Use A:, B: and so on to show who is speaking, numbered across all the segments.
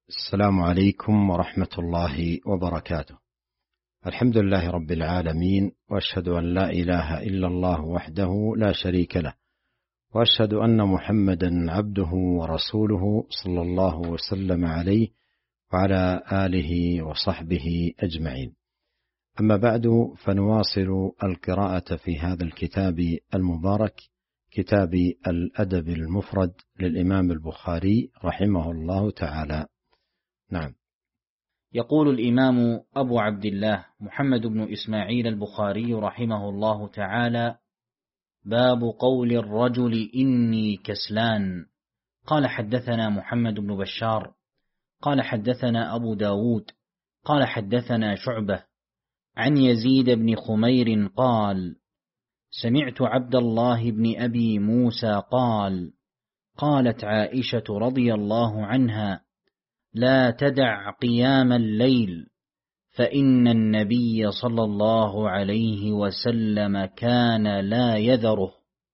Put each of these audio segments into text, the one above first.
A: السلام عليكم ورحمة الله وبركاته. الحمد لله رب العالمين، وأشهد أن لا إله إلا الله وحده لا شريك له، وأشهد أن محمدا عبده ورسوله صلى الله وسلم عليه وعلى آله وصحبه أجمعين. أما بعد، فنواصل القراءة في هذا الكتاب المبارك، كتاب الأدب المفرد للإمام البخاري رحمه الله تعالى. نعم.
B: يقول الإمام أبو عبد الله محمد بن إسماعيل البخاري رحمه الله تعالى: باب قول الرجل إني كسلان. قال حدثنا محمد بن بشار قال حدثنا أبو داود قال حدثنا شعبة عن يزيد بن خمير قال: سمعت عبد الله بن أبي موسى قال: قالت عائشة رضي الله عنها: لا تدع قيام الليل، فإن النبي صلى الله عليه وسلم كان لا يذره،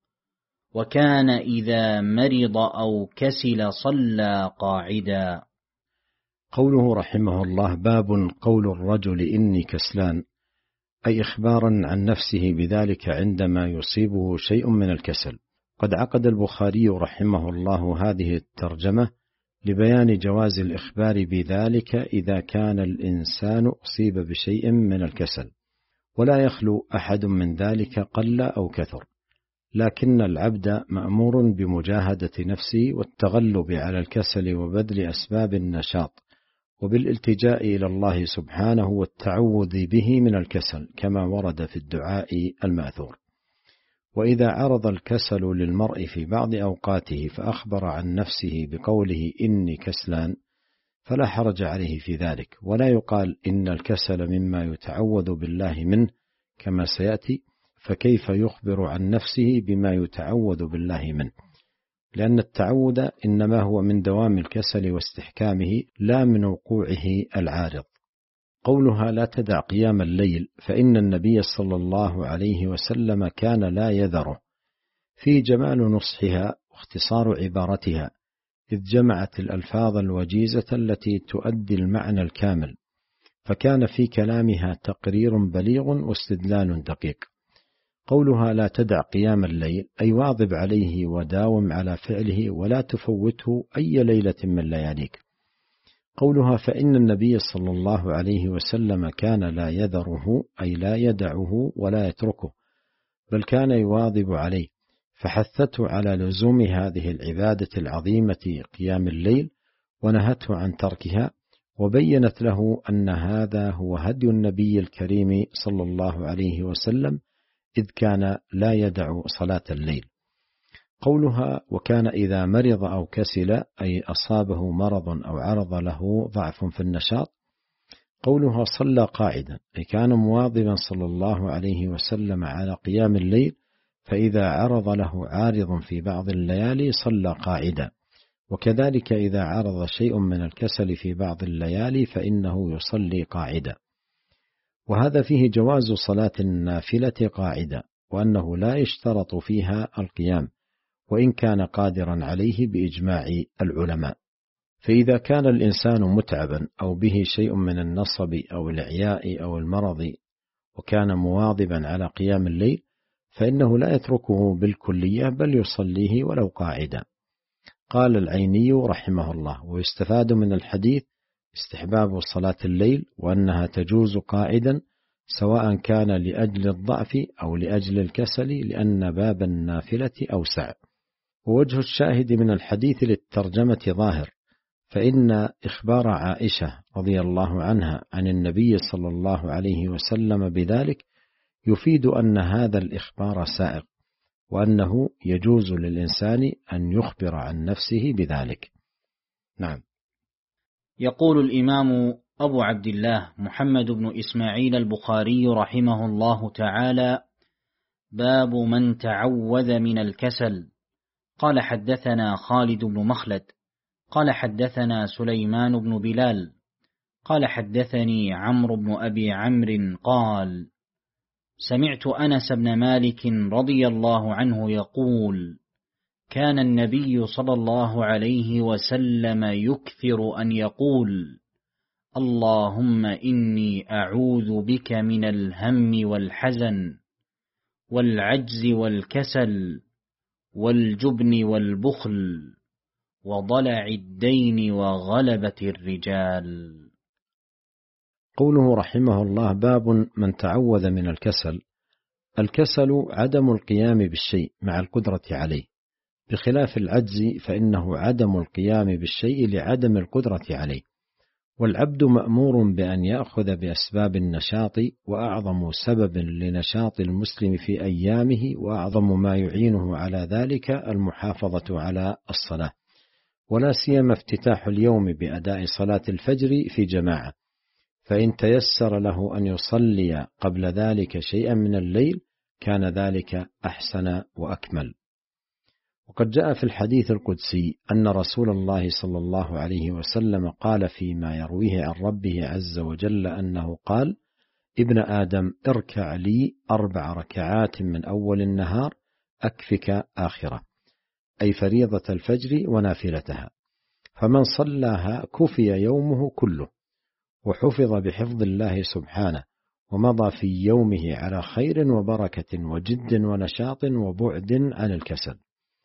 B: وكان إذا مرض أو كسل صلى قاعدا.
A: قوله رحمه الله: باب قول الرجل إني كسلان، أي إخبارا عن نفسه بذلك عندما يصيبه شيء من الكسل. قد عقد البخاري رحمه الله هذه الترجمة لبيان جواز الإخبار بذلك إذا كان الإنسان أصيب بشيء من الكسل، ولا يخلو أحد من ذلك قل أو كثر، لكن العبد مأمور بمجاهدة نفسه والتغلب على الكسل وبذل أسباب النشاط، وبالالتجاء إلى الله سبحانه والتعوذ به من الكسل كما ورد في الدعاء المأثور. وإذا عرض الكسل للمرء في بعض أوقاته فأخبر عن نفسه بقوله إني كسلان فلا حرج عليه في ذلك، ولا يقال إن الكسل مما يتعوذ بالله منه كما سيأتي، فكيف يخبر عن نفسه بما يتعوذ بالله منه، لأن التعوذ إنما هو من دوام الكسل واستحكامه لا من وقوعه العارض. قولها لا تدع قيام الليل، فإن النبي صلى الله عليه وسلم كان لا يذره، في جمال نصحها واختصار عبارتها، إذ جمعت الألفاظ الوجيزة التي تؤدي المعنى الكامل، فكان في كلامها تقرير بليغ واستدلال دقيق. قولها لا تدع قيام الليل، أي واظب عليه وداوم على فعله ولا تفوته أي ليلة من لياليك. قولها فإن النبي صلى الله عليه وسلم كان لا يذره، أي لا يدعه ولا يتركه، بل كان يواظب عليه، فحثته على لزوم هذه العبادة العظيمة قيام الليل ونهته عن تركها، وبينت له أن هذا هو هدي النبي الكريم صلى الله عليه وسلم، إذ كان لا يدع صلاة الليل. قولها وكان إذا مرض أو كسل، أي أصابه مرض أو عرض له ضعف في النشاط. قولها صلى قاعدا، أي كان مواظبا صلى الله عليه وسلم على قيام الليل، فإذا عرض له عارض في بعض الليالي صلى قاعدا، وكذلك إذا عرض شيء من الكسل في بعض الليالي فإنه يصلي قاعدا. وهذا فيه جواز صلاة النافلة قاعدا، وأنه لا يشترط فيها القيام، وإن كان قادرا عليه بإجماع العلماء. فإذا كان الإنسان متعبا أو به شيء من النصب أو الإعياء أو المرض وكان مواظبا على قيام الليل، فإنه لا يتركه بالكلية بل يصليه ولو قاعدا. قال العيني رحمه الله: ويستفاد من الحديث استحباب صلاة الليل، وأنها تجوز قاعدا سواء كان لأجل الضعف أو لأجل الكسل، لأن باب النافلة أوسع. ووجه الشاهد من الحديث للترجمة ظاهر، فإن إخبار عائشة رضي الله عنها عن النبي صلى الله عليه وسلم بذلك يفيد أن هذا الإخبار سائغ، وأنه يجوز للإنسان أن يخبر عن نفسه بذلك. نعم.
B: يقول الإمام أبو عبد الله محمد بن إسماعيل البخاري رحمه الله تعالى: باب من تعوذ من الكسل. قال حدثنا خالد بن مخلد قال حدثنا سليمان بن بلال قال حدثني عمرو بن أبي عمرو قال: سمعت أنس بن مالك رضي الله عنه يقول: كان النبي صلى الله عليه وسلم يكثر أن يقول: اللهم إني أعوذ بك من الهم والحزن والعجز والكسل والجبن والبخل وضلع الدين وغلبة الرجال.
A: قوله رحمه الله: باب من تعوذ من الكسل. الكسل عدم القيام بالشيء مع القدرة عليه، بخلاف العجز فإنه عدم القيام بالشيء لعدم القدرة عليه. والعبد مأمور بأن يأخذ بأسباب النشاط، وأعظم سبب لنشاط المسلم في أيامه وأعظم ما يعينه على ذلك المحافظة على الصلاة، ولا سيما افتتاح اليوم بأداء صلاة الفجر في جماعة، فإن تيسر له أن يصلي قبل ذلك شيئا من الليل كان ذلك أحسن وأكمل. وقد جاء في الحديث القدسي أن رسول الله صلى الله عليه وسلم قال فيما يرويه عن ربه عز وجل أنه قال: ابن آدم اركع لي 4 ركعات من أول النهار أكفك آخرة، أي فريضة الفجر ونافلتها، فمن صلاها كفي يومه كله، وحفظ بحفظ الله سبحانه، ومضى في يومه على خير وبركة وجد ونشاط وبعد عن الكسل.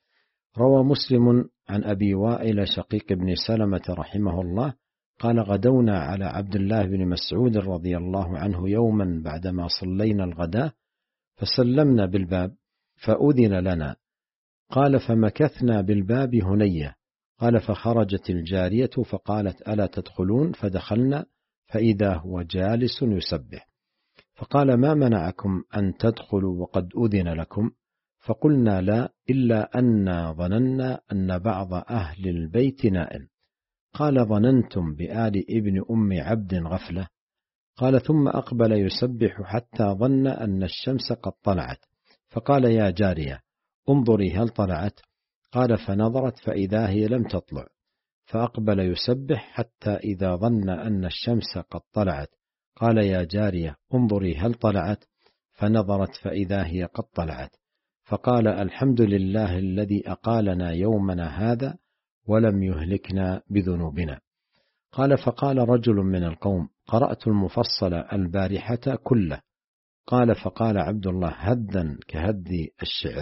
A: روى مسلم عن أبي وائل شقيق بن سلمة رحمه الله قال: غدونا على عبد الله بن مسعود رضي الله عنه يوما بعدما صلينا الغداء، فسلمنا بالباب فأذن لنا. قال: فمكثنا بالباب هنية. قال: فخرجت الجارية فقالت: ألا تدخلون؟ فدخلنا فإذا هو جالس يسبح، فقال: ما منعكم أن تدخلوا وقد أذن لكم؟ فقلنا: لا، إلا أننا ظننا أن بعض أهل البيت نائم. قال: ظننتم بآل ابن أم عبد غفلة؟ قال: ثم أقبل يسبح حتى ظن أن الشمس قد طلعت، فقال: يا جارية انظري هل طلعت؟ قال: فنظرت فإذا هي لم تطلع، فأقبل يسبح حتى إذا ظن أن الشمس قد طلعت، قال: يا جارية انظري هل طلعت؟ فنظرت فإذا هي قد طلعت، فقال: الحمد لله الذي أقالنا يومنا هذا ولم يهلكنا بذنوبنا. قال: فقال رجل من القوم: قرأت المفصل البارحة كله. قال: فقال عبد الله: هدا كهد الشعر.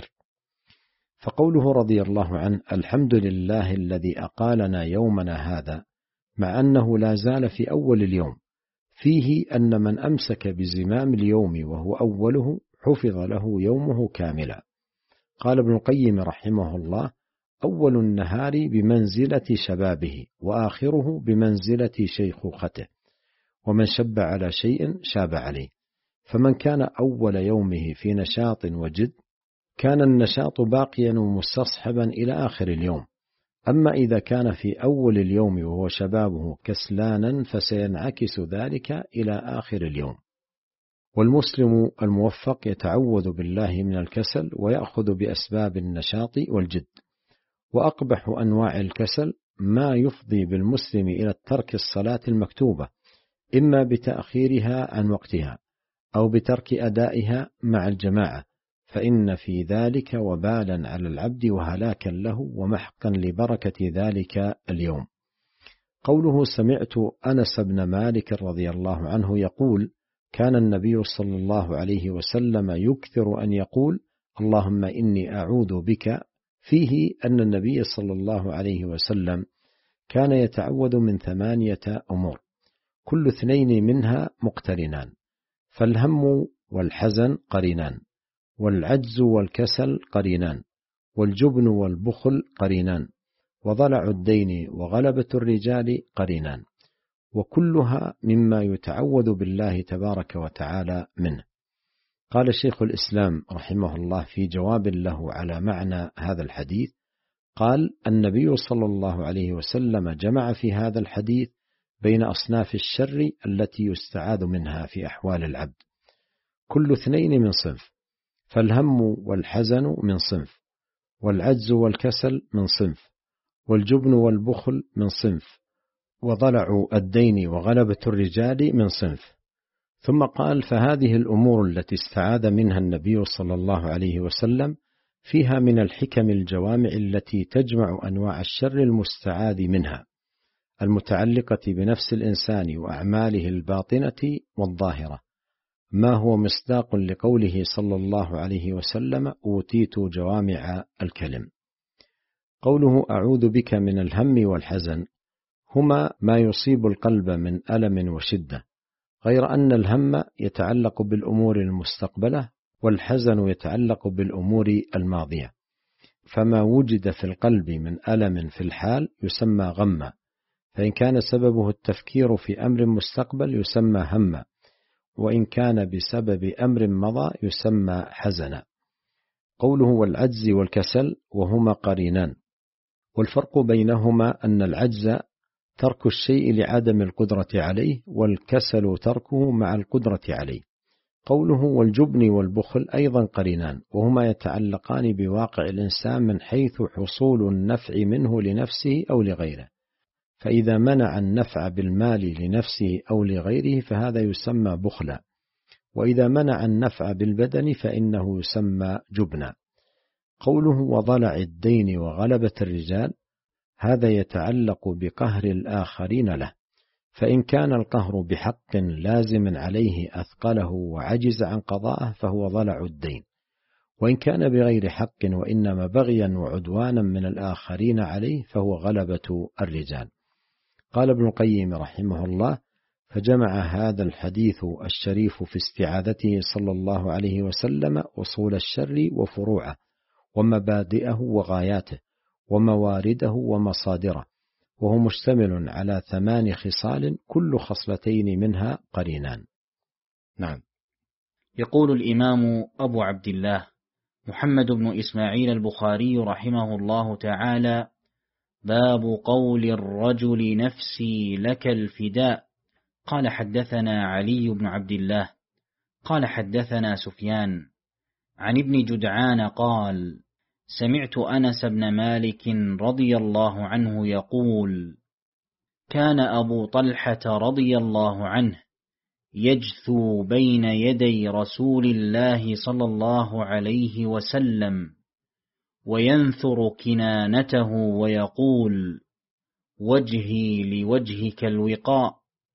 A: فقوله رضي الله عنه: الحمد لله الذي أقالنا يومنا هذا، مع أنه لا زال في أول اليوم، فيه أن من أمسك بزمام اليوم وهو أوله حفظ له يومه كاملا. قال ابن القيم رحمه الله: أول النهار بمنزلة شبابه، وآخره بمنزلة شيخوخته، ومن شب على شيء شاب عليه. فمن كان أول يومه في نشاط وجد كان النشاط باقيا ومستصحبا إلى آخر اليوم. أما إذا كان في أول اليوم وهو شبابه كسلانا فسينعكس ذلك إلى آخر اليوم. والمسلم الموفق يتعوذ بالله من الكسل ويأخذ بأسباب النشاط والجد. وأقبح أنواع الكسل ما يفضي بالمسلم إلى ترك الصلاة المكتوبة، إما بتأخيرها عن وقتها أو بترك أدائها مع الجماعة، فإن في ذلك وبالا على العبد وهلاكا له ومحقا لبركة ذلك اليوم. قوله: سمعت أنس بن مالك رضي الله عنه يقول: كان النبي صلى الله عليه وسلم يكثر أن يقول: اللهم إني أعوذ بك، فيه أن النبي صلى الله عليه وسلم كان يتعوذ من 8 أمور، كل 2 منها مقترنان، فالهم والحزن قرينان، والعجز والكسل قرينان، والجبن والبخل قرينان، وضلع الدين وغلبة الرجال قرينان، وكلها مما يتعوذ بالله تبارك وتعالى منه. قال شيخ الإسلام رحمه الله في جواب له على معنى هذا الحديث، قال: النبي صلى الله عليه وسلم جمع في هذا الحديث بين أصناف الشر التي يستعاذ منها في أحوال العبد، كل 2 من صنف، فالهم والحزن من صنف، والعجز والكسل من صنف، والجبن والبخل من صنف، وضلع الدين وغلبة الرجال من صنف. ثم قال: فهذه الأمور التي استعاذ منها النبي صلى الله عليه وسلم فيها من الحكم الجوامع التي تجمع أنواع الشر المستعاذ منها المتعلقة بنفس الإنسان وأعماله الباطنة والظاهرة، ما هو مصداق لقوله صلى الله عليه وسلم: أوتيت جوامع الكلم. قوله أعوذ بك من الهم والحزن هما ما يصيب القلب من ألم وشدة، غير أن الهم يتعلق بالأمور المستقبلة والحزن يتعلق بالأمور الماضية، فما وجد في القلب من ألم في الحال يسمى غما، فإن كان سببه التفكير في أمر مستقبل يسمى هما، وإن كان بسبب أمر مضى يسمى حزنا. قوله والعجز والكسل وهما قرينان، والفرق بينهما أن العجز ترك الشيء لعدم القدرة عليه، والكسل تركه مع القدرة عليه. قوله والجبن والبخل أيضا قرينان، وهما يتعلقان بواقع الإنسان من حيث حصول النفع منه لنفسه أو لغيره، فإذا منع النفع بالمال لنفسه أو لغيره فهذا يسمى بخلا، وإذا منع النفع بالبدن فإنه يسمى جبنا. قوله وضلع الدين وغلبة الرجال هذا يتعلق بقهر الآخرين له، فإن كان القهر بحق لازم عليه أثقله وعجز عن قضائه فهو ضلع الدين، وإن كان بغير حق وإنما بغيا وعدوانا من الآخرين عليه فهو غلبة الرجال. قال ابن القيم رحمه الله: فجمع هذا الحديث الشريف في استعاذته صلى الله عليه وسلم أصول الشر وفروعه ومبادئه وغاياته وموارده ومصادره، وهو مشتمل على 8 خصال كل خصلتين منها قرينان. نعم.
B: يقول الإمام أبو عبد الله محمد بن إسماعيل البخاري رحمه الله تعالى: باب قول الرجل نفسي لك الفداء. قال حدثنا علي بن عبد الله قال حدثنا سفيان عن ابن جدعان قال: سمعت أنس بن مالك رضي الله عنه يقول: كان أبو طلحة رضي الله عنه يجثو بين يدي رسول الله صلى الله عليه وسلم وينثر كنانته ويقول: وجهي لوجهك الوقاء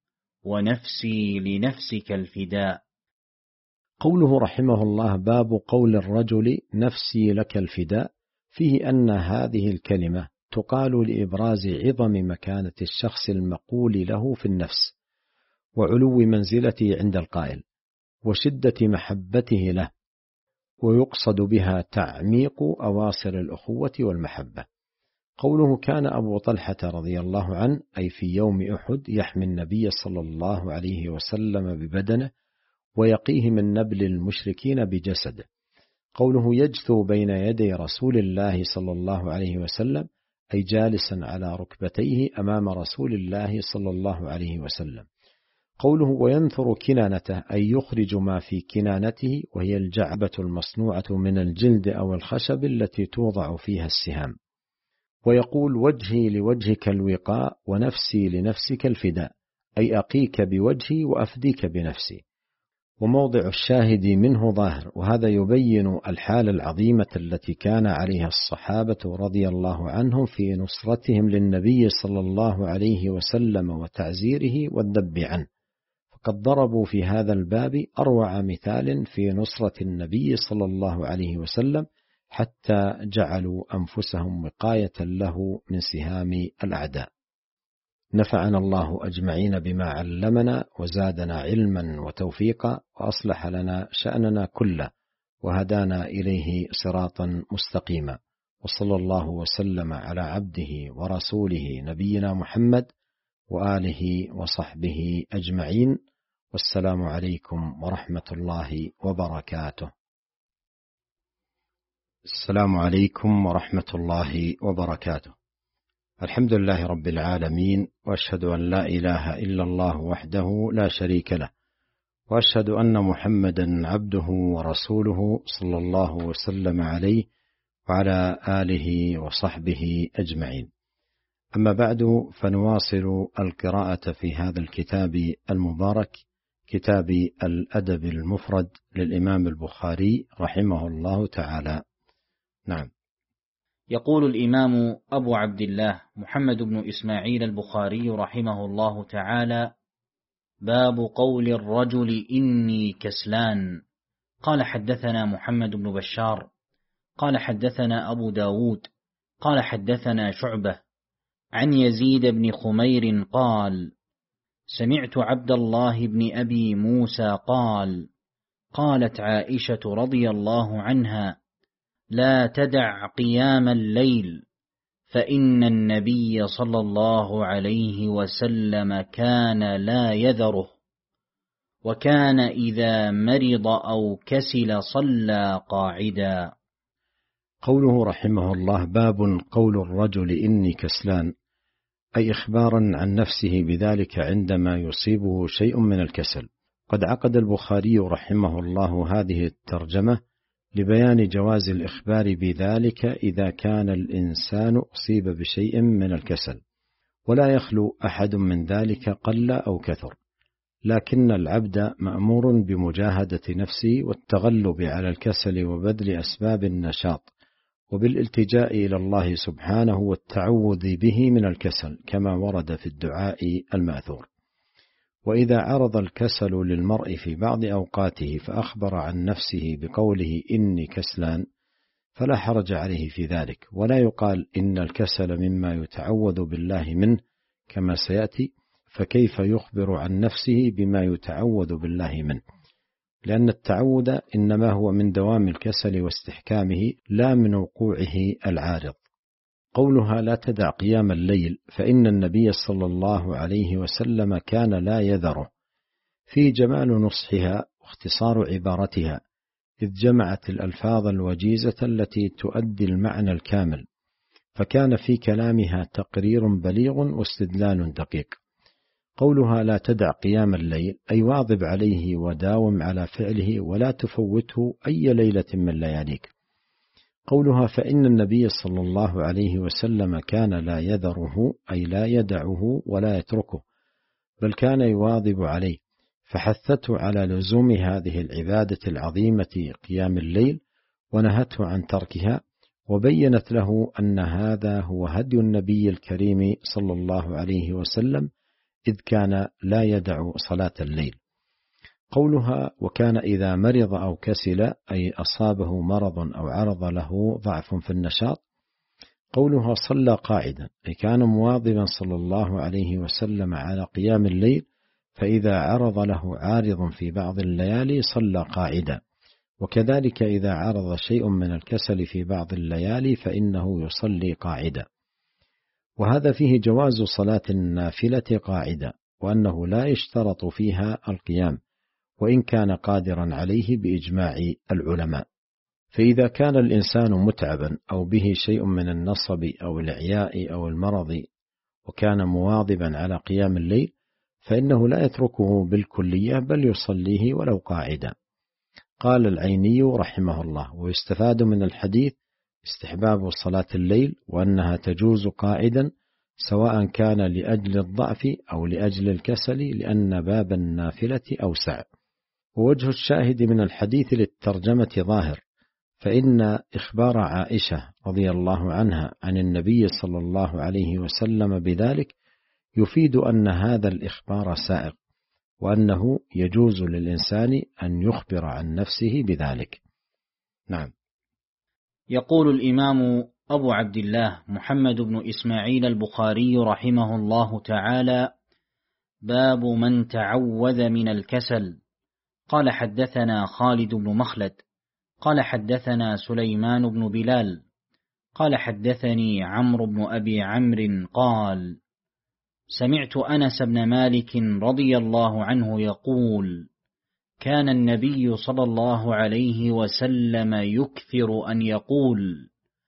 B: ونفسي لنفسك الفداء.
A: قوله رحمه الله: باب قول الرجل نفسي لك الفداء، فيه أن هذه الكلمة تقال لإبراز عظم مكانة الشخص المقول له في النفس، وعلو منزلته عند القائل، وشدة محبته له، ويقصد بها تعميق أواصر الأخوة والمحبة. قوله كان أبو طلحة رضي الله عنه أي في يوم أحد يحمي النبي صلى الله عليه وسلم ببدنه ويقيه من نبل المشركين بجسده. قوله يجثو بين يدي رسول الله صلى الله عليه وسلم أي جالسا على ركبتيه أمام رسول الله صلى الله عليه وسلم. قوله وينثر كنانته أي يخرج ما في كنانته، وهي الجعبة المصنوعة من الجلد أو الخشب التي توضع فيها السهام. ويقول وجهي لوجهك الوقاء ونفسي لنفسك الفداء، أي أقيك بوجهي وأفديك بنفسي. وموضع الشاهد منه ظاهر، وهذا يبين الحال العظيمة التي كان عليها الصحابة رضي الله عنهم في نصرتهم للنبي صلى الله عليه وسلم وتعزيره والذب عنه، فقد ضربوا في هذا الباب أروع مثال في نصرة النبي صلى الله عليه وسلم، حتى جعلوا أنفسهم وقاية له من سهام الأعداء. نفعنا الله أجمعين بما علمنا، وزادنا علما وتوفيقا، وأصلح لنا شأننا كله، وهدانا إليه صراطا مستقيما. وصلى الله وسلم على عبده ورسوله نبينا محمد وآله وصحبه أجمعين، والسلام عليكم ورحمة الله وبركاته. السلام عليكم ورحمة الله وبركاته. الحمد لله رب العالمين، وأشهد أن لا إله إلا الله وحده لا شريك له، وأشهد أن محمدا عبده ورسوله صلى الله وسلم عليه وعلى آله وصحبه أجمعين. أما بعد، فنواصل القراءة في هذا الكتاب المبارك، كتاب الأدب المفرد للإمام البخاري رحمه الله تعالى. نعم.
B: يقول الإمام أبو عبد الله محمد بن إسماعيل البخاري رحمه الله تعالى: باب قول الرجل إني كسلان. قال حدثنا محمد بن بشار قال حدثنا أبو داود قال حدثنا شعبة عن يزيد بن خمير قال: سمعت عبد الله بن أبي موسى قال: قالت عائشة رضي الله عنها: لا تدع قيام الليل، فإن النبي صلى الله عليه وسلم كان لا يذره، وكان إذا مرض أو كسل صلى قاعدا.
A: قوله رحمه الله: باب قول الرجل إني كسلان، أي إخبارا عن نفسه بذلك عندما يصيبه شيء من الكسل. قد عقد البخاري رحمه الله هذه الترجمة لبيان جواز الإخبار بذلك إذا كان الإنسان أصيب بشيء من الكسل، ولا يخلو أحد من ذلك قل أو كثر، لكن العبد مأمور بمجاهدة نفسه والتغلب على الكسل وبذل أسباب النشاط، وبالالتجاء إلى الله سبحانه والتعوذ به من الكسل كما ورد في الدعاء المأثور. وإذا عرض الكسل للمرء في بعض أوقاته فأخبر عن نفسه بقوله إني كسلان فلا حرج عليه في ذلك، ولا يقال إن الكسل مما يتعوذ بالله منه كما سيأتي، فكيف يخبر عن نفسه بما يتعوذ بالله منه، لأن التعوذ إنما هو من دوام الكسل واستحكامه لا من وقوعه العارض. قولها: لا تدع قيام الليل، فإن النبي صلى الله عليه وسلم كان لا يذره، في جمال نصحها واختصار عبارتها، إذ جمعت الألفاظ الوجيزة التي تؤدي المعنى الكامل، فكان في كلامها تقرير بليغ واستدلال دقيق. قولها: لا تدع قيام الليل، أي واظب عليه وداوم على فعله ولا تفوته أي ليلة من لياليك. قولها: فإن النبي صلى الله عليه وسلم كان لا يذره، أي لا يدعه ولا يتركه، بل كان يواظب عليه، فحثته على لزوم هذه العبادة العظيمة قيام الليل، ونهته عن تركها، وبينت له أن هذا هو هدي النبي الكريم صلى الله عليه وسلم، إذ كان لا يدع صلاة الليل. قولها: وكان إذا مرض أو كسل، أي أصابه مرض أو عرض له ضعف في النشاط. قولها: صلى قاعدا، أي كان مواظبا صلى الله عليه وسلم على قيام الليل، فإذا عرض له عارض في بعض الليالي صلى قاعدا، وكذلك إذا عرض شيء من الكسل في بعض الليالي فإنه يصلي قاعدا. وهذا فيه جواز صلاة النافلة قاعدة، وأنه لا يشترط فيها القيام، وإن كان قادرا عليه بإجماع العلماء. فإذا كان الإنسان متعبا أو به شيء من النصب أو الإعياء أو المرض وكان مواظبا على قيام الليل، فإنه لا يتركه بالكلية بل يصليه ولو قاعدا. قال العيني رحمه الله: ويستفاد من الحديث استحباب صلاة الليل، وأنها تجوز قاعدا سواء كان لأجل الضعف أو لأجل الكسل، لأن باب النافلة أوسع. ووجه الشاهد من الحديث للترجمة ظاهر، فإن إخبار عائشة رضي الله عنها عن النبي صلى الله عليه وسلم بذلك يفيد أن هذا الإخبار سائغ، وأنه يجوز للإنسان أن يخبر عن نفسه بذلك. نعم.
B: يقول الإمام أبو عبد الله محمد بن إسماعيل البخاري رحمه الله تعالى: باب من تعوذ من الكسل. قال حدثنا خالد بن مخلد قال حدثنا سليمان بن بلال قال حدثني عمرو بن أبي عمرو قال: سمعت أنس بن مالك رضي الله عنه يقول: كان النبي صلى الله عليه وسلم يكثر أن يقول: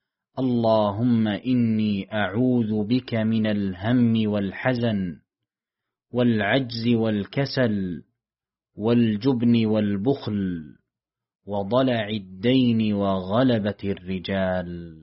B: اللهم إني أعوذ بك من الهم والحزن والعجز والكسل والجبن والبخل وضلع الدين وغلبة الرجال.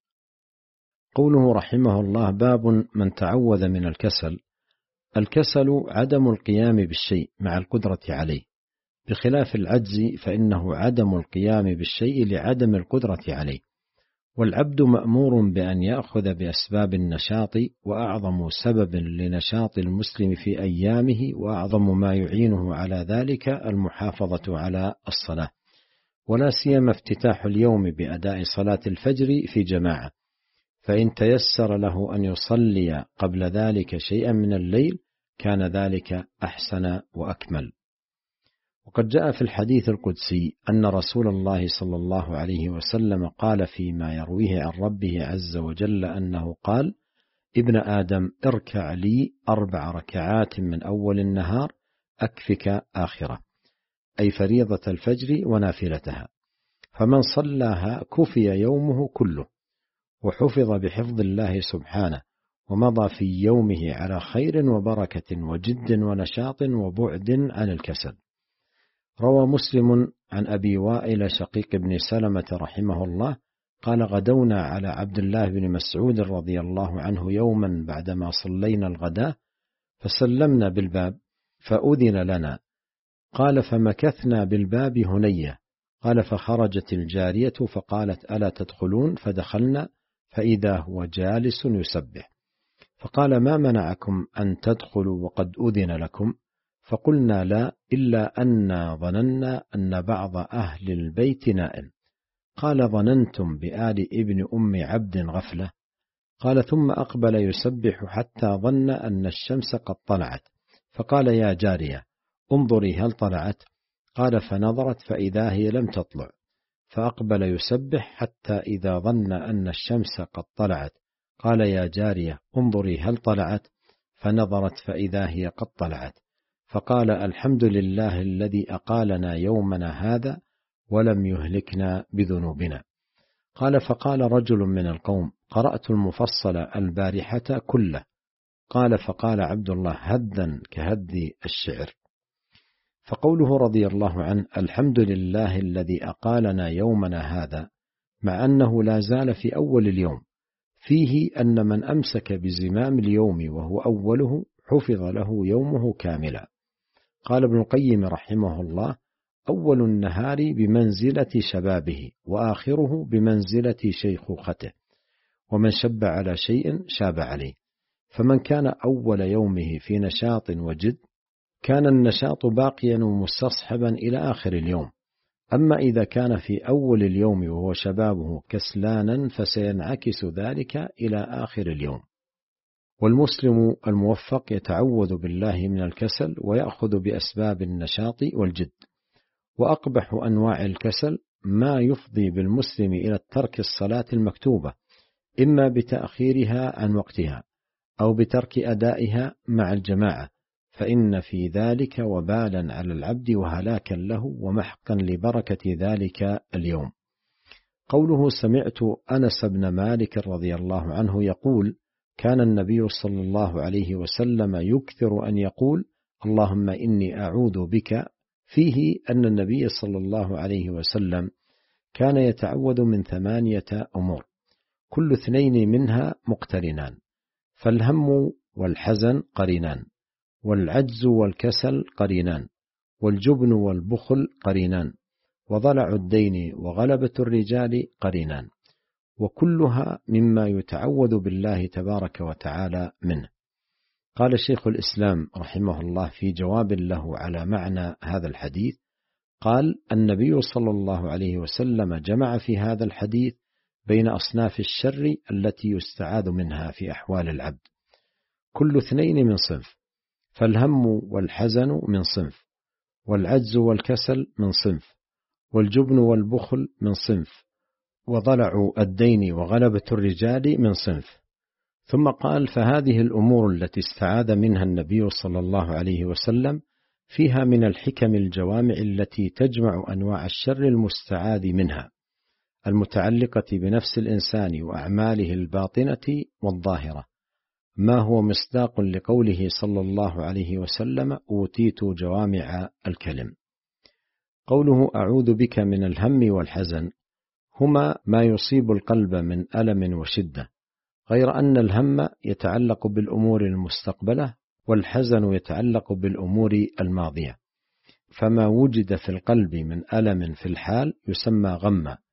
A: قوله رحمه الله: باب من تعوذ من الكسل. الكسل عدم القيام بالشيء مع القدرة عليه، بخلاف العجز فإنه عدم القيام بالشيء لعدم القدرة عليه. والعبد مأمور بأن يأخذ بأسباب النشاط، وأعظم سبب لنشاط المسلم في أيامه وأعظم ما يعينه على ذلك المحافظة على الصلاة، ولا سيما افتتاح اليوم بأداء صلاة الفجر في جماعة، فإن تيسر له أن يصلي قبل ذلك شيئا من الليل كان ذلك أحسن وأكمل. وقد جاء في الحديث القدسي أن رسول الله صلى الله عليه وسلم قال فيما يرويه عن ربه عز وجل أنه قال: ابن آدم اركع لي 4 ركعات من أول النهار أكفك آخرة، أي فريضة الفجر ونافلتها، فمن صلاها كفي يومه كله، وحفظ بحفظ الله سبحانه، ومضى في يومه على خير وبركة وجد ونشاط وبعد عن الكسل. روى مسلم عن أبي وائل شقيق بن سلمة رحمه الله قال: غدونا على عبد الله بن مسعود رضي الله عنه يوما بعدما صلينا الغداء، فسلمنا بالباب فأذن لنا، قال: فمكثنا بالباب هنية، قال: فخرجت الجارية فقالت: ألا تدخلون؟ فدخلنا فإذا هو جالس يسبح، فقال: ما منعكم أن تدخلوا وقد أذن لكم؟ فقلنا: لا، إلا أننا ظننا أن بعض أهل البيت نائم. قال: ظننتم بآل ابن أم عبد غفلة؟ قال: ثم أقبل يسبح حتى ظن أن الشمس قد طلعت، فقال: يا جارية انظري هل طلعت؟ قال: فنظرت فإذا هي لم تطلع، فأقبل يسبح حتى إذا ظن أن الشمس قد طلعت، قال: يا جارية انظري هل طلعت؟ فنظرت فإذا هي قد طلعت، فقال: الحمد لله الذي أقالنا يومنا هذا ولم يهلكنا بذنوبنا. قال: فقال رجل من القوم: قرأت المفصل البارحة كله. قال: فقال عبد الله: هدا كهد الشعر. فقوله رضي الله عنه: الحمد لله الذي أقالنا يومنا هذا، مع أنه لا زال في أول اليوم، فيه أن من أمسك بزمام اليوم وهو أوله حفظ له يومه كاملا. قال ابن القيم رحمه الله: أول النهار بمنزلة شبابه، وآخره بمنزلة شيخوخته، ومن شب على شيء شاب عليه، فمن كان أول يومه في نشاط وجد كان النشاط باقيا ومستصحبا إلى آخر اليوم، أما إذا كان في أول اليوم وهو شبابه كسلانا فسينعكس ذلك إلى آخر اليوم. والمسلم الموفق يتعوذ بالله من الكسل ويأخذ بأسباب النشاط والجد. وأقبح أنواع الكسل ما يفضي بالمسلم إلى ترك الصلاة المكتوبة، إما بتأخيرها عن وقتها أو بترك أدائها مع الجماعة، فإن في ذلك وبالا على العبد وهلاكا له ومحقا لبركة ذلك اليوم. قوله: سمعت أنس بن مالك رضي الله عنه يقول: كان النبي صلى الله عليه وسلم يكثر أن يقول: اللهم إني أعوذ بك، فيه أن النبي صلى الله عليه وسلم كان يتعوذ من 8 أمور، كل 2 منها مقترنان، فالهم والحزن قرينان، والعجز والكسل قرينان، والجبن والبخل قرينان، وضلع الدين وغلبة الرجال قرينان، وكلها مما يتعوذ بالله تبارك وتعالى منه. قال شيخ الإسلام رحمه الله في جواب له على معنى هذا الحديث، قال: النبي صلى الله عليه وسلم جمع في هذا الحديث بين أصناف الشر التي يستعاذ منها في أحوال العبد، كل 2 من صنف، فالهم والحزن من صنف، والعجز والكسل من صنف، والجبن والبخل من صنف، وضلع الدين وغلبة الرجال من صنف. ثم قال: فهذه الأمور التي استعاذ منها النبي صلى الله عليه وسلم فيها من الحكم الجوامع التي تجمع أنواع الشر المستعاذ منها، المتعلقة بنفس الإنسان وأعماله الباطنة والظاهرة، ما هو مصداق لقوله صلى الله عليه وسلم: أوتيت جوامع الكلم. قوله: أعوذ بك من الهم والحزن، هما ما يصيب القلب من ألم وشدة، غير أن الهم يتعلق بالأمور المستقبلة، والحزن يتعلق بالأمور الماضية، فما وجد في القلب من ألم في الحال يسمى غما،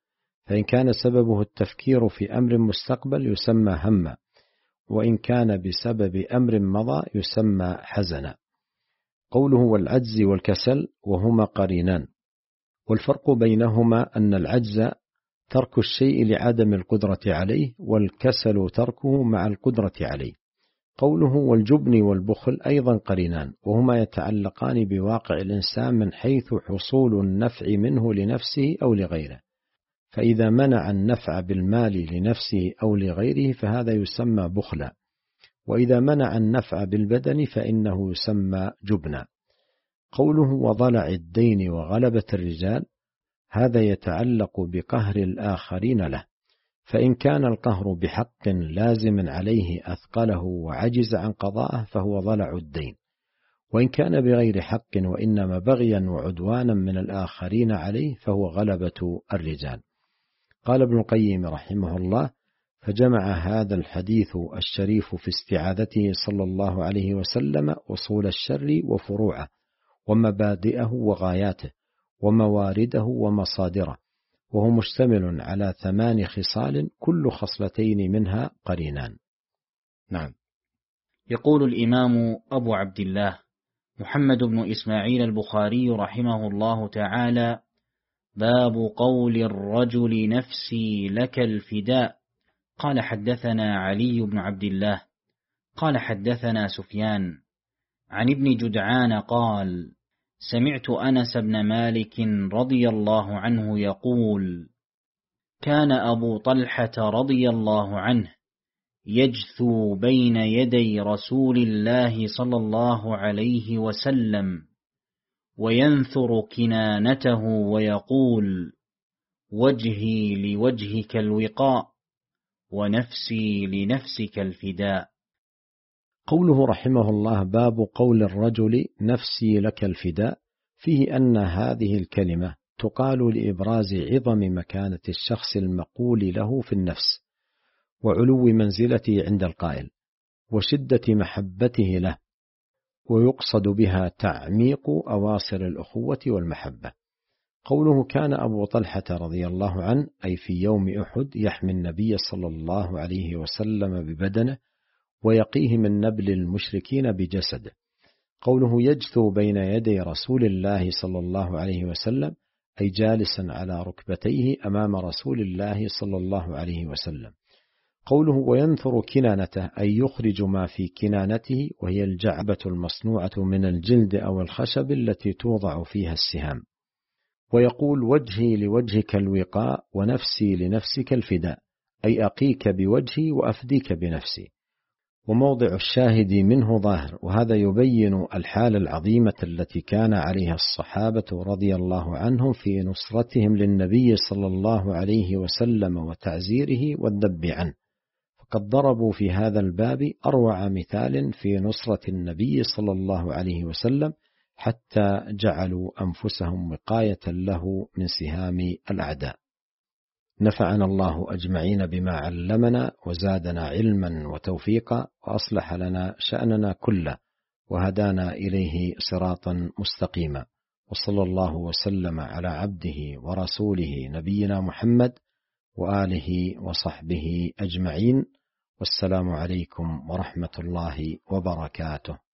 A: فإن كان سببه التفكير في أمر مستقبل يسمى هما، وإن كان بسبب أمر مضى يسمى حزنا. قوله والعجز والكسل وهما قرينان، والفرق بينهما أن العجز ترك الشيء لعدم القدرة عليه، والكسل تركه مع القدرة عليه. قوله والجبن والبخل أيضا قرينان، وهما يتعلقان بواقع الإنسان من حيث حصول النفع منه لنفسه أو لغيره، فإذا منع النفع بالمال لنفسه أو لغيره فهذا يسمى بخلا، وإذا منع النفع بالبدن فإنه يسمى جبنا. قوله وضلع الدين وغلبة الرجال، هذا يتعلق بقهر الآخرين له، فإن كان القهر بحق لازم عليه أثقله وعجز عن قضائه فهو ضلع الدين، وإن كان بغير حق وإنما بغيا وعدوانا من الآخرين عليه فهو غلبة الرجال. قال ابن القيم رحمه الله: فجمع هذا الحديث الشريف في استعاذته صلى الله عليه وسلم أصول الشر وفروعه ومبادئه وغاياته وموارده ومصادره، وهو مشتمل على 8 خصال كل خصلتين منها قرينان. نعم.
B: يقول الإمام أبو عبد الله محمد بن إسماعيل البخاري رحمه الله تعالى: باب قول الرجل نفسي لك الفداء. قال حدثنا علي بن عبد الله قال حدثنا سفيان عن ابن جدعان قال: سمعت أنس بن مالك رضي الله عنه يقول: كان أبو طلحة رضي الله عنه يجثو بين يدي رسول الله صلى الله عليه وسلم وينثر كنانته ويقول: وجهي لوجهك الوقاء ونفسي لنفسك الفداء.
A: قوله رحمه الله باب قول الرجل نفسي لك الفداء، فيه أن هذه الكلمة تقال لإبراز عظم مكانة الشخص المقول له في النفس، وعلو منزلته عند القائل، وشدة محبته له، ويقصد بها تعميق أواصر الأخوة والمحبة. قوله كان أبو طلحة رضي الله عنه أي في يوم أحد يحمي النبي صلى الله عليه وسلم ببدنه ويقيه من نبل المشركين بجسده. قوله يجثو بين يدي رسول الله صلى الله عليه وسلم أي جالسا على ركبتيه أمام رسول الله صلى الله عليه وسلم. قوله وينثر كنانته أي يخرج ما في كنانته، وهي الجعبة المصنوعة من الجلد أو الخشب التي توضع فيها السهام. ويقول وجهي لوجهك الوقاء ونفسي لنفسك الفداء، أي أقيك بوجهي وأفديك بنفسي. وموضع الشاهد منه ظاهر، وهذا يبين الحال العظيمة التي كان عليها الصحابة رضي الله عنهم في نصرتهم للنبي صلى الله عليه وسلم وتعزيره والذب عنه، فقد ضربوا في هذا الباب أروع مثال في نصرة النبي صلى الله عليه وسلم، حتى جعلوا أنفسهم وقاية له من سهام الأعداء. نفعنا الله أجمعين بما علمنا، وزادنا علما وتوفيقا، وأصلح لنا شأننا كله، وهدانا إليه صراطا مستقيما. وصلى الله وسلم على عبده ورسوله نبينا محمد وآله وصحبه أجمعين، والسلام عليكم ورحمة الله وبركاته.